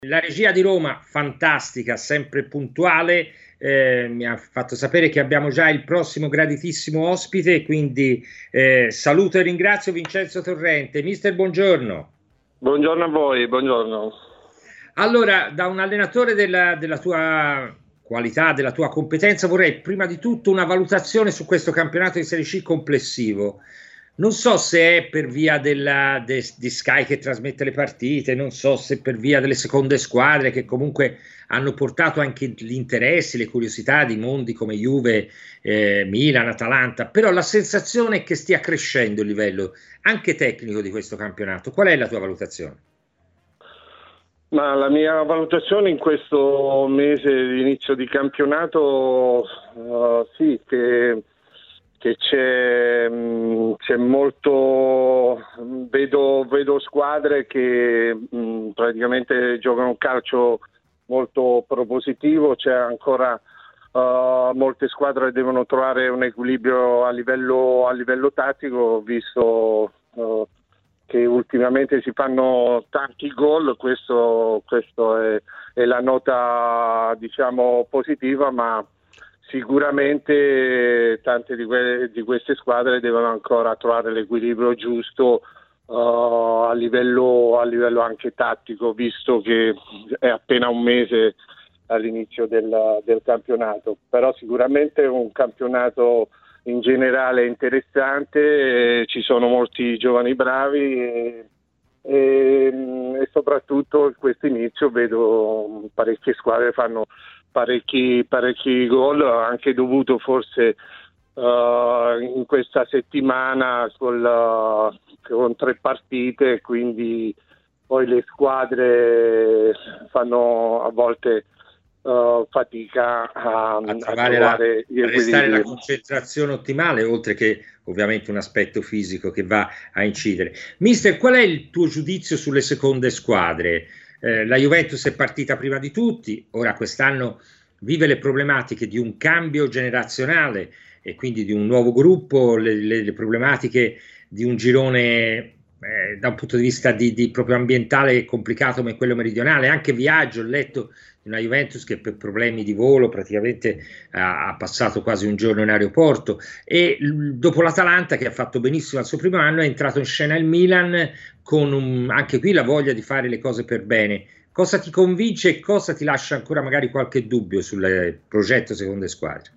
La regia di Roma, fantastica, sempre puntuale, mi ha fatto sapere che abbiamo già il prossimo graditissimo ospite, quindi saluto e ringrazio Vincenzo Torrente. Mister, buongiorno. Buongiorno a voi, buongiorno. Allora, da un allenatore della tua qualità, della tua competenza, vorrei prima di tutto una valutazione su questo campionato di Serie C complessivo. Non so se è per via di Sky che trasmette le partite, non so se per via delle seconde squadre che comunque hanno portato anche gli interessi, le curiosità di mondi come Juve, Milan, Atalanta, però la sensazione è che stia crescendo il livello anche tecnico di questo campionato. Qual è la tua valutazione? Ma la mia valutazione in questo mese di inizio di campionato, sì, che c'è molto, vedo squadre che praticamente giocano un calcio molto propositivo, c'è ancora molte squadre che devono trovare un equilibrio a livello tattico, ho visto che ultimamente si fanno tanti gol, questo è la nota, diciamo, positiva, ma sicuramente tante di queste squadre devono ancora trovare l'equilibrio giusto a livello anche tattico, visto che è appena un mese all'inizio del campionato. Però sicuramente è un campionato in generale interessante, ci sono molti giovani bravi e soprattutto in questo inizio vedo parecchie squadre fanno parecchi gol, anche dovuto forse in questa settimana con 3 partite, quindi poi le squadre fanno a volte fatica a A trovare gli restare la equilibri. concentrazione ottimale, oltre che ovviamente un aspetto fisico che va a incidere. Mister, qual è il tuo giudizio sulle seconde squadre? La Juventus è partita prima di tutti, ora quest'anno vive le problematiche di un cambio generazionale e quindi di un nuovo gruppo, le problematiche di un girone da un punto di vista proprio ambientale complicato come quello meridionale, anche viaggio, ho letto di una Juventus che per problemi di volo praticamente ha passato quasi un giorno in aeroporto e dopo l'Atalanta che ha fatto benissimo al suo primo anno è entrato in scena il Milan con anche qui la voglia di fare le cose per bene. Cosa ti convince e cosa ti lascia ancora magari qualche dubbio sul progetto seconde squadre?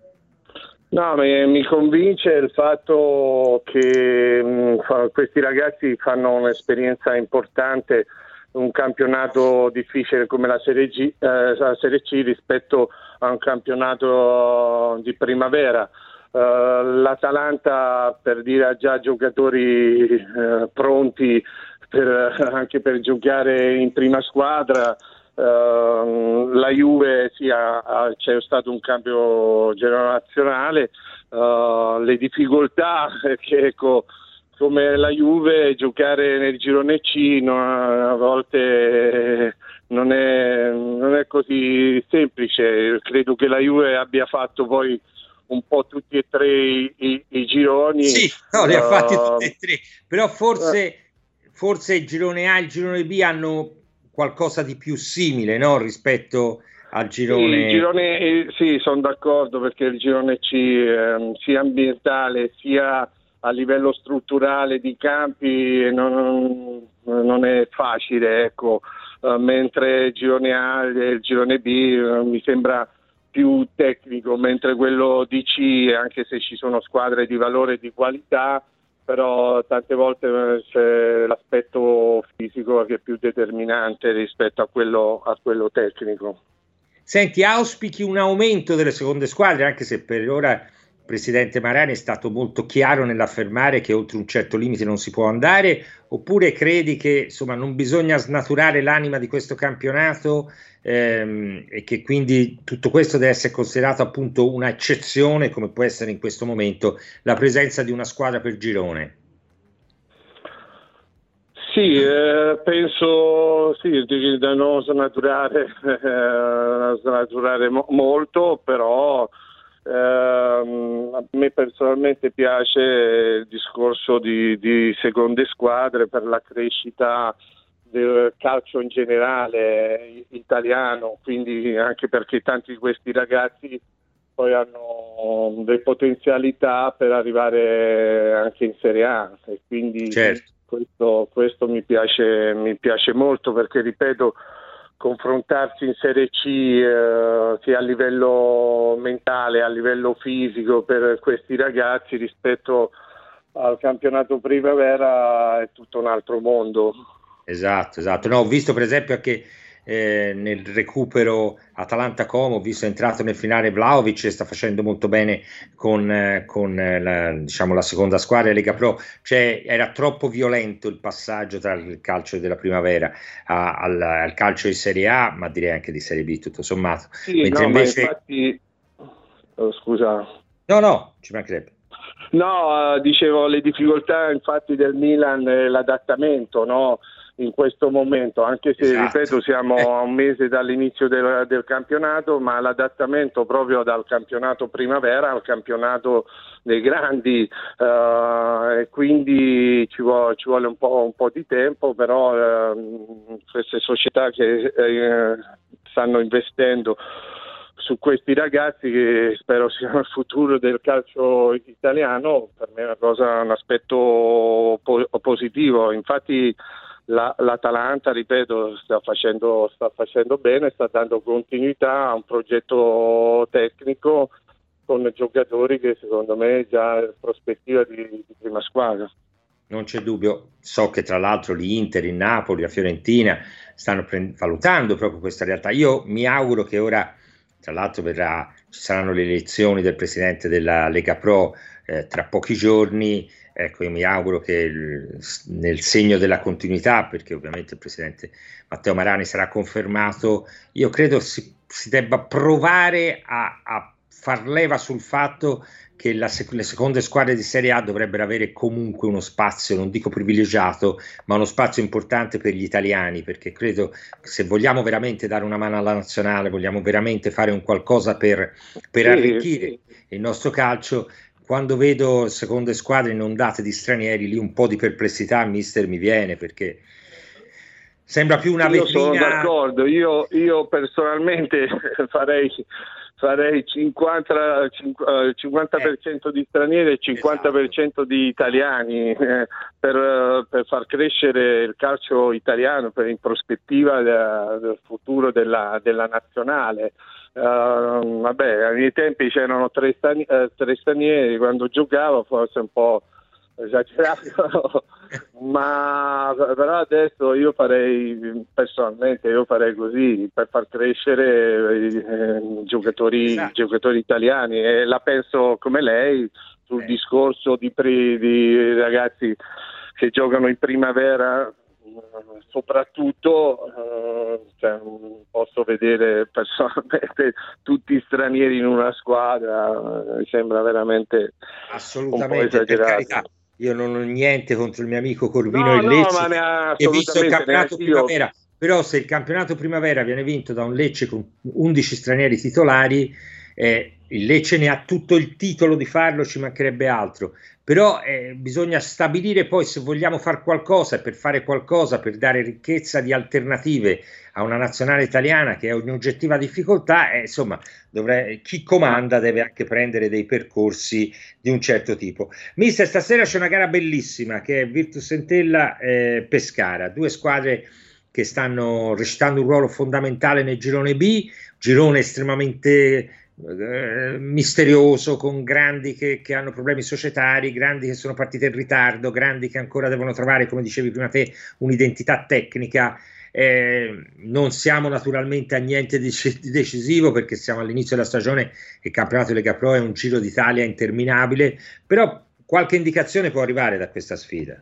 No, mi convince il fatto che questi ragazzi fanno un'esperienza importante, un campionato difficile come la Serie C rispetto a un campionato di primavera. L'Atalanta, per dire, ha già giocatori pronti anche per giocare in prima squadra. La Juve sì, c'è stato un cambio generazionale, le difficoltà che ecco, come la Juve giocare nel girone C a volte non è così semplice. Credo che la Juve abbia fatto poi un po' tutti e tre i gironi. Sì, no, li ha fatti tutti e tre, però forse il girone A e il girone B hanno qualcosa di più simile, no? Rispetto al Sì, il girone. girone, sì, sono d'accordo perché il girone C, sia ambientale sia a livello strutturale di campi non è facile, ecco. Mentre il girone A e il girone B mi sembra più tecnico, mentre quello di C, anche se ci sono squadre di valore e di qualità, però tante volte c'è l'aspetto fisico che è più determinante rispetto a quello tecnico. Senti, auspichi un aumento delle seconde squadre, anche se per ora il presidente Marani è stato molto chiaro nell'affermare che oltre un certo limite non si può andare, oppure credi che insomma non bisogna snaturare l'anima di questo campionato e che quindi tutto questo deve essere considerato appunto un'eccezione, come può essere in questo momento la presenza di una squadra per girone? Sì, penso sì, da non snaturare molto, però a me personalmente piace il discorso di seconde squadre per la crescita del calcio in generale italiano, quindi anche perché tanti di questi ragazzi poi hanno delle potenzialità per arrivare anche in Serie A, e quindi certo. questo mi piace molto, perché ripeto, confrontarsi in Serie C sia a livello mentale, a livello fisico per questi ragazzi rispetto al campionato primavera è tutto un altro mondo. Esatto, esatto. No, ho visto per esempio anche nel recupero Atalanta-Como, ho visto è entrato nel finale Vlahovic e sta facendo molto bene con diciamo, la seconda squadra Lega Pro. Cioè, era troppo violento il passaggio tra il calcio della primavera al calcio di Serie A, ma direi anche di Serie B, tutto sommato. Sì, Mentre no, ma invece... infatti, scusa. No, ci mancherebbe. No, dicevo, le difficoltà infatti del Milan è l'adattamento, no? In questo momento, anche se, Esatto. ripeto, siamo a un mese dall'inizio del campionato, ma l'adattamento proprio dal campionato primavera al campionato dei grandi, e quindi ci vuole un po' di tempo, però queste società che stanno investendo su questi ragazzi, che spero siano il futuro del calcio italiano, per me è un aspetto positivo. Infatti l'Atalanta, ripeto, sta facendo bene, sta dando continuità a un progetto tecnico con giocatori che secondo me già in prospettiva di prima squadra. Non c'è dubbio, so che tra l'altro l'Inter, il Napoli, la Fiorentina stanno valutando proprio questa realtà. Io mi auguro che ora, tra l'altro ci saranno le elezioni del presidente della Lega Pro tra pochi giorni. Ecco, io mi auguro che nel segno della continuità, perché ovviamente il presidente Matteo Marani sarà confermato, io credo si debba provare a far leva sul fatto che le seconde squadre di Serie A dovrebbero avere comunque uno spazio, non dico privilegiato, ma uno spazio importante per gli italiani, perché credo che se vogliamo veramente dare una mano alla nazionale, vogliamo veramente fare un qualcosa per arricchire il nostro calcio, quando vedo seconde squadre inondate di stranieri, lì un po' di perplessità, mister, mi viene, perché sembra più una vetrina. Io sono d'accordo, io personalmente farei 50% di stranieri e 50% di italiani per far crescere il calcio italiano in prospettiva del futuro della nazionale. Vabbè, ai miei tempi c'erano tre stranieri, quando giocavo forse un po' esagerato, ma però adesso personalmente io farei così per far crescere giocatori italiani, e la penso come lei sul discorso di ragazzi che giocano in primavera. Soprattutto posso vedere personalmente tutti stranieri in una squadra, mi sembra veramente assolutamente, un po' esagerato. per carità, io non ho niente contro il mio amico Corvino e Lecce, che visto il campionato primavera, però se il campionato primavera viene vinto da un Lecce con 11 stranieri titolari, il Lecce ne ha tutto il titolo di farlo, ci mancherebbe altro, però bisogna stabilire poi se vogliamo fare qualcosa, e per fare qualcosa, per dare ricchezza di alternative a una nazionale italiana che è un'oggettiva difficoltà, insomma, chi comanda deve anche prendere dei percorsi di un certo tipo. Mister, stasera c'è una gara bellissima che è Virtus Entella Pescara, due squadre che stanno recitando un ruolo fondamentale nel girone B, girone estremamente misterioso, con grandi che hanno problemi societari, grandi che sono partite in ritardo, grandi che ancora devono trovare, come dicevi prima te, un'identità tecnica. Non siamo naturalmente a niente di decisivo, perché siamo all'inizio della stagione e il campionato Lega Pro è un giro d'Italia interminabile, però qualche indicazione può arrivare da questa sfida.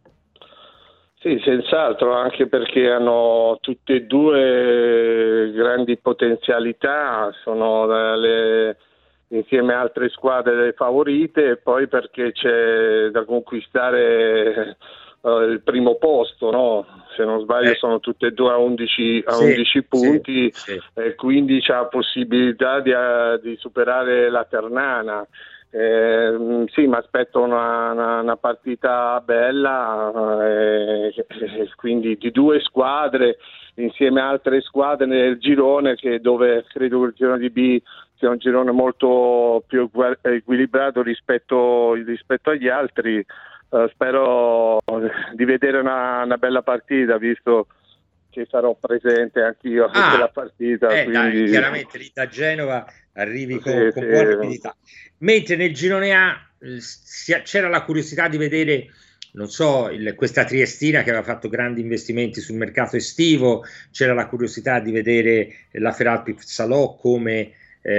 Sì, senz'altro, anche perché hanno tutte e due grandi potenzialità, sono insieme a altre squadre le favorite, e poi perché c'è da conquistare il primo posto, no? Se non sbaglio sono tutte e due a 11 punti, e quindi c'è la possibilità di superare la Ternana. Sì, mi aspetto una partita bella, quindi di due squadre insieme a altre squadre nel girone, dove credo che il girone di B sia un girone molto più equilibrato rispetto agli altri. Spero di vedere una bella partita, visto che sarò presente anch'io nella partita. Quindi... dai, chiaramente lì da Genova arrivi con sì. buona rapidità. Mentre nel girone A c'era la curiosità di vedere, non so, questa Triestina che aveva fatto grandi investimenti sul mercato estivo, c'era la curiosità di vedere la Feralpi Salò come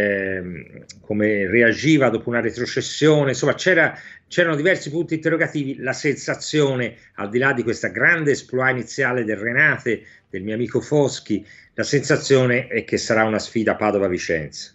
reagiva dopo una retrocessione, insomma c'erano diversi punti interrogativi. La sensazione, al di là di questa grande esploit iniziale del Renate, del mio amico Foschi, la sensazione è che sarà una sfida Padova-Vicenza.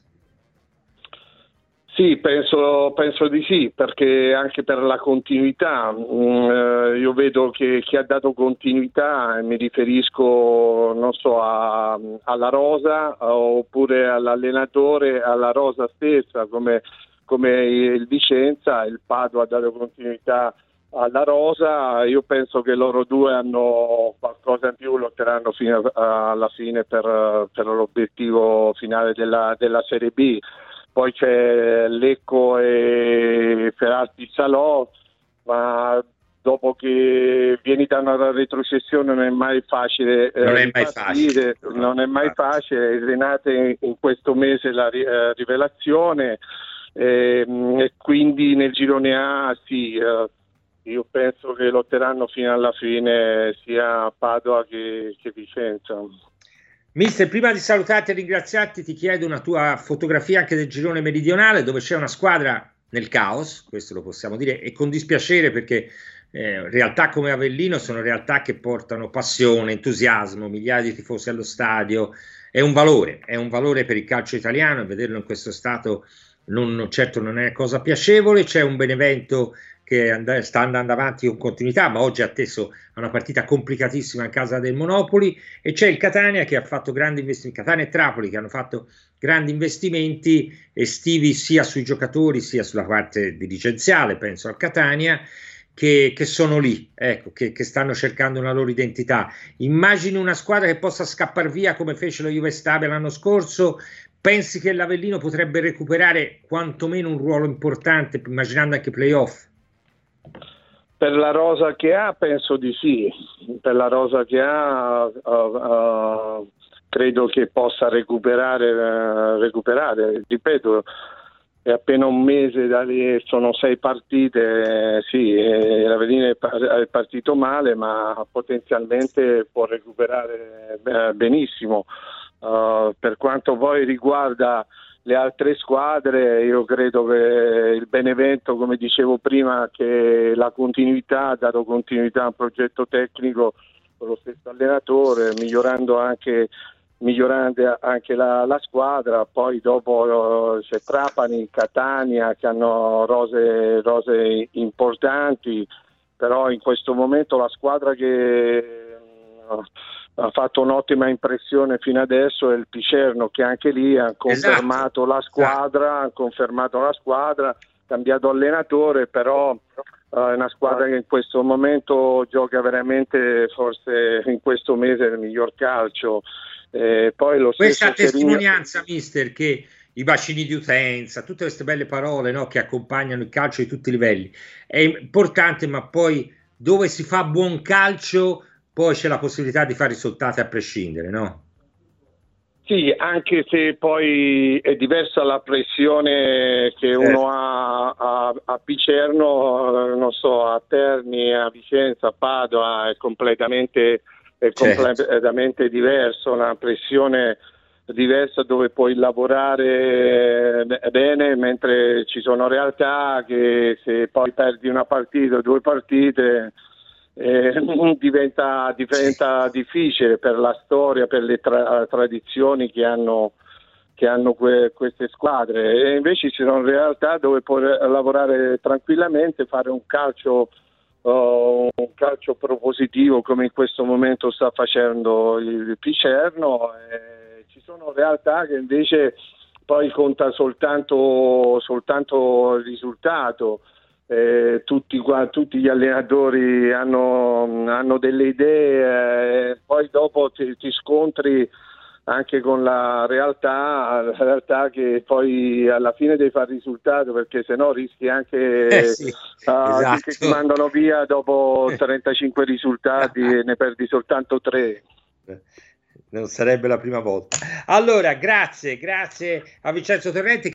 Sì, penso di sì, perché anche per la continuità, io vedo che chi ha dato continuità, mi riferisco, non so, alla rosa, oppure all'allenatore, alla rosa stessa, come il Vicenza. Il Padova ha dato continuità alla rosa. Io penso che loro due hanno qualcosa in più, lotteranno fino alla fine per l'obiettivo finale della Serie B. Poi c'è Lecco e Feralpi Salò, ma dopo che vieni da una retrocessione non è mai facile. Non è mai facile. Renate in questo mese la rivelazione, e quindi nel girone A sì, io penso che lotteranno fino alla fine sia Padova che Vicenza. Mister, prima di salutarti e ringraziarti, ti chiedo una tua fotografia anche del girone meridionale, dove c'è una squadra nel caos, questo lo possiamo dire, e con dispiacere, perché realtà come Avellino sono realtà che portano passione, entusiasmo, migliaia di tifosi allo stadio. È un valore per il calcio italiano, e vederlo in questo stato certo non è cosa piacevole. C'è un Benevento che sta andando avanti con continuità, ma oggi è atteso a una partita complicatissima in casa del Monopoli, e c'è il Catania che ha fatto grandi investimenti, Catania e Trapoli che hanno fatto grandi investimenti estivi sia sui giocatori sia sulla parte dirigenziale, penso al Catania, che sono lì, ecco, che stanno cercando una loro identità. Immagini una squadra che possa scappare via come fece lo Juve Stabia l'anno scorso? Pensi che l'Avellino potrebbe recuperare quantomeno un ruolo importante, immaginando anche playoff? Per la rosa che ha, penso di sì. Per la rosa che ha, credo che possa recuperare. Ripeto, è appena un mese da lì, sono 6 partite. Sì, l'Avellino è partito male, ma potenzialmente può recuperare benissimo. Per quanto poi riguarda le altre squadre, io credo che il Benevento, come dicevo prima, che la continuità ha dato continuità a un progetto tecnico con lo stesso allenatore, migliorando anche la squadra. Poi dopo c'è Trapani, Catania, che hanno rose importanti, però in questo momento la squadra che ha fatto un'ottima impressione fino adesso è il Picerno, che anche lì ha confermato la squadra, cambiato allenatore, però è una squadra che in questo momento gioca veramente, forse in questo mese, il miglior calcio. Poi questa testimonianza, mister, che i bacini di utenza, tutte queste belle parole, no, che accompagnano il calcio di tutti i livelli, è importante, ma poi dove si fa buon calcio poi c'è la possibilità di fare risultati a prescindere, no? Sì, anche se poi è diversa la pressione che uno ha a Picerno, non so, a Terni, a Vicenza, a Padova, è completamente diverso, una pressione diversa dove puoi lavorare bene, mentre ci sono realtà che se poi perdi una partita o 2 partite diventa difficile, per la storia, per le tradizioni che hanno queste squadre. E invece ci sono realtà dove puoi lavorare tranquillamente, fare un calcio propositivo, come in questo momento sta facendo il Picerno. Ci sono realtà che invece poi conta soltanto il risultato. Tutti gli allenatori hanno delle idee, poi dopo ti scontri anche con la realtà che poi alla fine devi fare il risultato, perché sennò rischi anche sì, esatto. che ti mandano via dopo 35 risultati e ne perdi soltanto 3. Non sarebbe la prima volta. Allora, grazie a Vincenzo Torrenti.